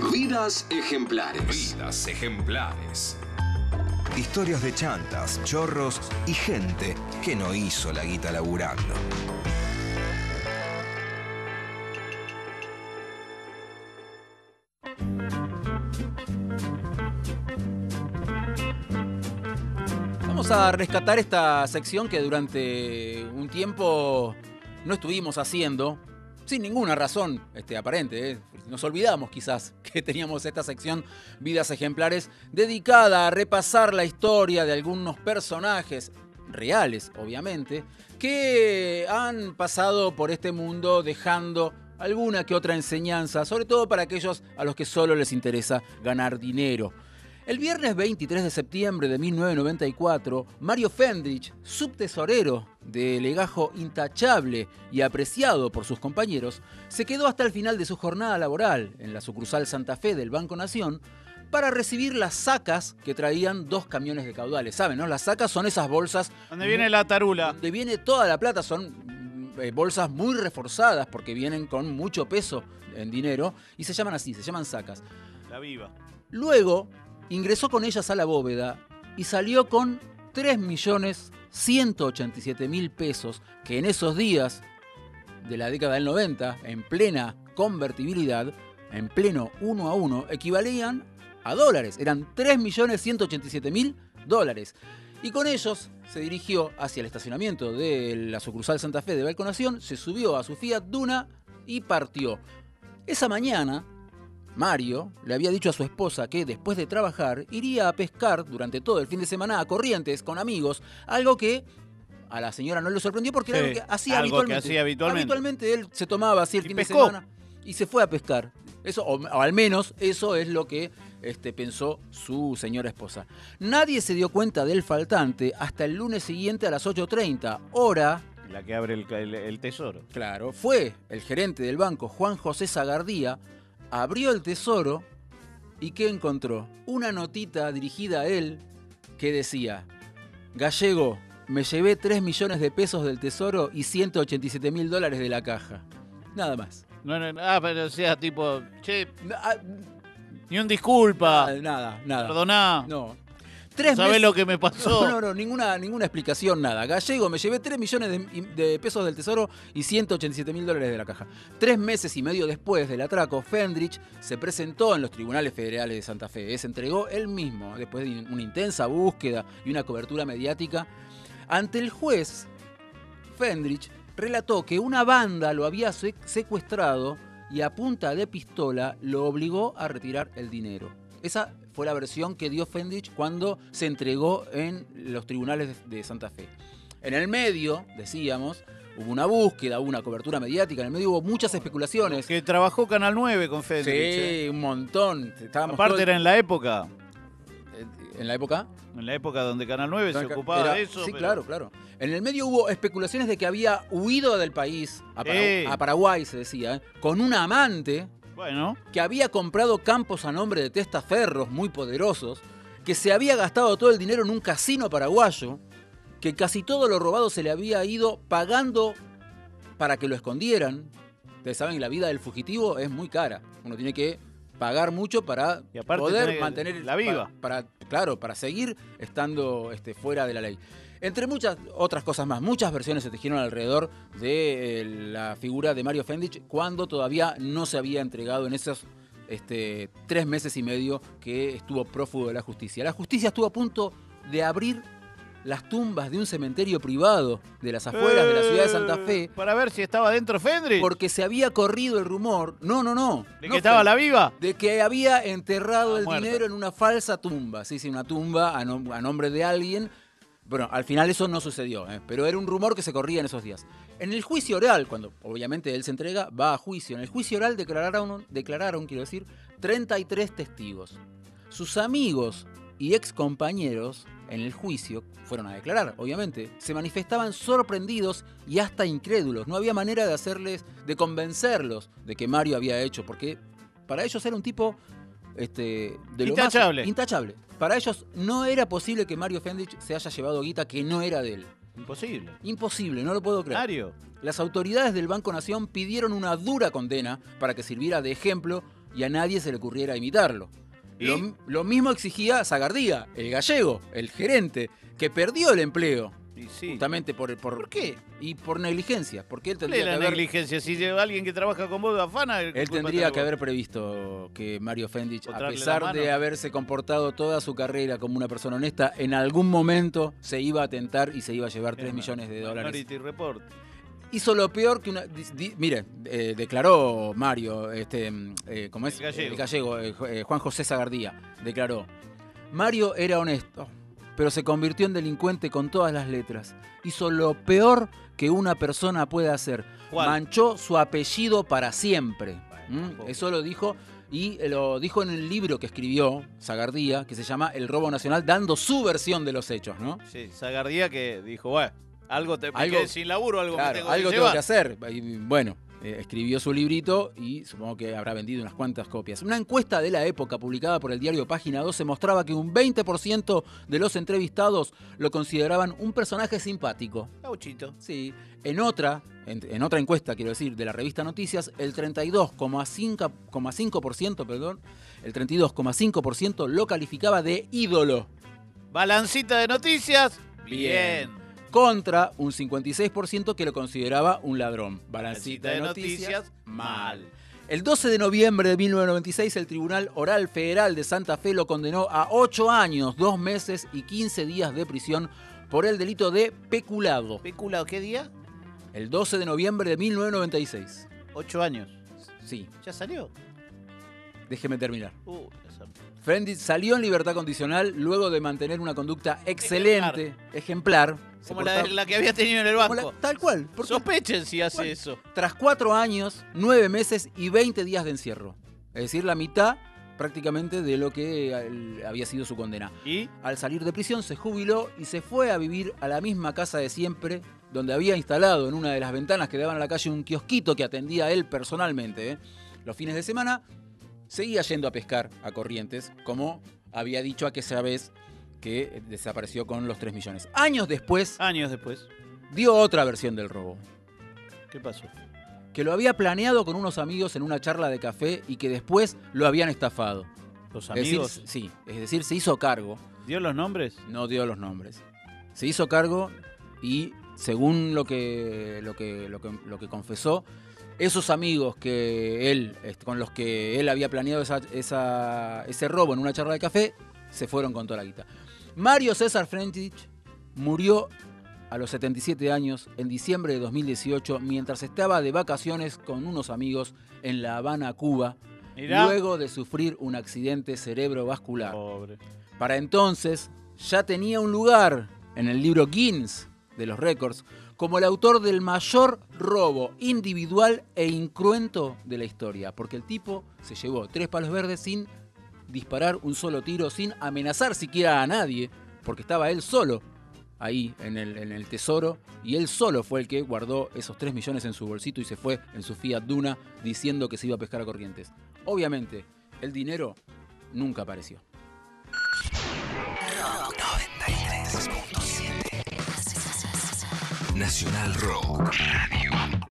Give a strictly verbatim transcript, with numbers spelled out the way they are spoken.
Vidas ejemplares. Vidas ejemplares. Historias de chantas, chorros y gente que no hizo la guita laburando. Vamos a rescatar esta sección que durante un tiempo no estuvimos haciendo, sin ninguna razón este, aparente. ¿eh? Nos olvidamos quizás que teníamos esta sección Vidas Ejemplares dedicada a repasar la historia de algunos personajes reales, obviamente, que han pasado por este mundo dejando alguna que otra enseñanza, sobre todo para aquellos a los que solo les interesa ganar dinero. El viernes veintitrés de septiembre de mil novecientos noventa y cuatro, Mario Fendrich, subtesorero de legajo intachable y apreciado por sus compañeros, se quedó hasta el final de su jornada laboral en la sucursal Santa Fe del Banco Nación para recibir las sacas que traían dos camiones de caudales. ¿Saben, no? Las sacas son esas bolsas... Donde viene la tarula. Donde viene toda la plata, son eh, bolsas muy reforzadas porque vienen con mucho peso en dinero y se llaman así, se llaman sacas. La viva. Luego... ingresó con ellas a la bóveda y salió con tres millones ciento ochenta y siete mil pesos, que en esos días de la década del noventa, en plena convertibilidad, en pleno uno a uno, equivalían a dólares. Eran tres millones ciento ochenta y siete mil dólares. Y con ellos se dirigió hacia el estacionamiento de la sucursal Santa Fe de Banco Nación, se subió a su Fiat Duna y partió. Esa mañana... Mario le había dicho a su esposa que después de trabajar iría a pescar durante todo el fin de semana a Corrientes con amigos, algo que a la señora no le sorprendió porque sí, era algo que hacía algo habitualmente. Que hacía habitualmente. Habitualmente él se tomaba así el y fin pescó. de semana y se fue a pescar. Eso, o, o al menos eso es lo que este, pensó su señora esposa. Nadie se dio cuenta del faltante hasta el lunes siguiente a las ocho treinta, hora... La que abre el, el, el tesoro. Claro, fue el gerente del banco, Juan José Zagardía, abrió el tesoro y ¿qué encontró? Una notita dirigida a él que decía: Gallego, me llevé tres millones de pesos del tesoro y ciento ochenta y siete mil dólares de la caja. Nada más. No, no, ah, pero o sea, tipo, che, Ah, ni un disculpa, nada, nada, nada. perdoná, No. Tres ¿sabés meses- lo que me pasó? No, no, no, ninguna, ninguna explicación, nada. Gallego, me llevé tres millones de, de pesos del tesoro y ciento ochenta y siete mil dólares de la caja. Tres meses y medio después del atraco, Fendrich se presentó en los tribunales federales de Santa Fe. Se entregó él mismo, después de una intensa búsqueda y una cobertura mediática. Ante el juez, Fendrich relató que una banda lo había secuestrado y a punta de pistola lo obligó a retirar el dinero. Esa fue la versión que dio Fendrich cuando se entregó en los tribunales de Santa Fe. En el medio, decíamos, hubo una búsqueda, hubo una cobertura mediática, en el medio hubo muchas especulaciones. Que trabajó Canal nueve con Fendrich. Sí, eh. un montón. Estábamos Aparte todo- era en la época, ¿En la época? en la época donde Canal nueve se Era- ocupaba de eso. Sí, pero- claro, claro. En el medio hubo especulaciones de que había huido del país, a, Para- Sí. a Paraguay se decía, ¿eh? con una amante Bueno, que había comprado campos a nombre de testaferros muy poderosos, que se había gastado todo el dinero en un casino paraguayo, que casi todo lo robado se le había ido pagando para que lo escondieran. Ustedes saben que la vida del fugitivo es muy cara. Uno tiene que pagar mucho para Y aparte poder tenés mantener la viva. Para, para- claro, para seguir estando este, fuera de la ley. Entre muchas otras cosas más, muchas versiones se tejieron alrededor de eh, la figura de Mario Fendrich cuando todavía no se había entregado en esos este, tres meses y medio que estuvo prófugo de la justicia. La justicia estuvo a punto de abrir las tumbas de un cementerio privado de las afueras de la ciudad de Santa Fe Eh, Para ver si estaba dentro Fendrich. porque se había corrido el rumor, no, no, no, ¿De no que estaba fue- la viva? de que había enterrado Ah, el muerta. dinero en una falsa tumba, sí, sí, una tumba a, nom- a nombre de alguien. Bueno, al final eso no sucedió, ¿eh? Pero era un rumor que se corría en esos días. En el juicio oral, cuando obviamente él se entrega, va a juicio. En el juicio oral declararon, declararon quiero decir, treinta y tres testigos. Sus amigos y ex compañeros en el juicio fueron a declarar, obviamente. Se manifestaban sorprendidos y hasta incrédulos. No había manera de hacerles, de convencerlos de que Mario había hecho, porque para ellos era un tipo este, de lo más- Intachable. intachable. Para ellos no era posible que Mario Fendrich se haya llevado guita que no era de él. Imposible. Imposible, no lo puedo creer. Mario. Las autoridades del Banco Nación pidieron una dura condena para que sirviera de ejemplo y a nadie se le ocurriera imitarlo. ¿Y? Lo, lo mismo exigía Zagardía, el gallego, el gerente, que perdió el empleo. Y sí. Justamente por, por... ¿Por qué? Y por negligencia, porque él ¿Cuál tendría es que la haber... negligencia? Si alguien que trabaja con vos afana... ¿qué Él culpa tendría tenés que vos? haber previsto que Mario Fendich, O a traerle la pesar mano. de haberse comportado toda su carrera como una persona honesta, en algún momento se iba a tentar y se iba a llevar tres Es millones de dólares. Minority Report. Hizo lo peor que una... di- di- mire, eh, declaró Mario, este, eh, ¿cómo es? El gallego. El gallego, eh, Ju- eh, Juan José Zagardía, declaró: Mario era honesto, pero se convirtió en delincuente con todas las letras. Hizo lo peor que una persona puede hacer. ¿Cuál? Manchó su apellido para siempre. Bueno, ¿Mm? poco. Eso lo dijo y lo dijo en el libro que escribió Zagardía, que se llama El robo nacional, dando su versión de los hechos, ¿no? Sí, Zagardía que dijo, bueno, algo te me Algo- quedé sin laburo, algo Claro, me tengo algo que tengo llevar. que hacer. Y, bueno, eh, escribió su librito y supongo que habrá vendido unas cuantas copias. Una encuesta de la época publicada por el diario Página doce mostraba que un veinte por ciento de los entrevistados lo consideraban un personaje simpático. Gauchito. Sí. En otra, en, en otra encuesta, quiero decir, de la revista Noticias, el treinta y dos coma cinco por ciento, perdón, el treinta y dos coma cinco por ciento lo calificaba de ídolo. Balancita de noticias. Bien. Bien. Contra un cincuenta y seis por ciento que lo consideraba un ladrón. Balancita Balancita de de noticias, noticias, mal. mal. El doce de noviembre de mil novecientos noventa y seis, el Tribunal Oral Federal de Santa Fe lo condenó a ocho años, dos meses y quince días de prisión por el delito de peculado. ¿Peculado qué día? El doce de noviembre de mil novecientos noventa y seis. Ocho años. Sí, ¿Ya salió? déjeme terminar. Uh, esa- Fendich salió en libertad condicional luego de mantener una conducta excelente, ejemplar. Se Como la, de- portaba- la que había tenido en el como banco. la- tal cual. Porque Sospechen si hace Bueno. eso. tras cuatro años, nueve meses y veinte días de encierro. Es decir, la mitad prácticamente de lo que eh, había sido su condena. ¿Y? Al salir de prisión se jubiló y se fue a vivir a la misma casa de siempre, donde había instalado en una de las ventanas que daban a la calle un kiosquito que atendía a él personalmente. ¿eh? Los fines de semana seguía yendo a pescar a Corrientes, como había dicho aquella vez que desapareció con los tres millones. Años después Años después. dio otra versión del robo. ¿Qué pasó? Que lo había planeado con unos amigos en una charla de café y que después lo habían estafado. ¿Los Es decir, amigos? sí, es decir, se hizo cargo, ¿Dio los nombres? no dio los nombres. Se hizo cargo y según lo que, lo que, lo que, lo que confesó, esos amigos que él, este, con los que él había planeado esa, esa- ese robo en una charla de café, se fueron con toda la guita. Mario César Fendich murió a los setenta y siete años en diciembre de dos mil dieciocho mientras estaba de vacaciones con unos amigos en La Habana, Cuba, Mirá. luego de sufrir un accidente cerebrovascular. Pobre. Para entonces ya tenía un lugar en el libro Guinness de los récords como el autor del mayor robo individual e incruento de la historia, porque el tipo se llevó tres palos verdes sin disparar un solo tiro, sin amenazar siquiera a nadie, porque estaba él solo ahí en el, en el tesoro, y él solo fue el que guardó esos tres millones en su bolsito y se fue en su Fiat Duna diciendo que se iba a pescar a Corrientes. Obviamente, el dinero nunca apareció. noventa y tres punto siete Nacional Rock Radio.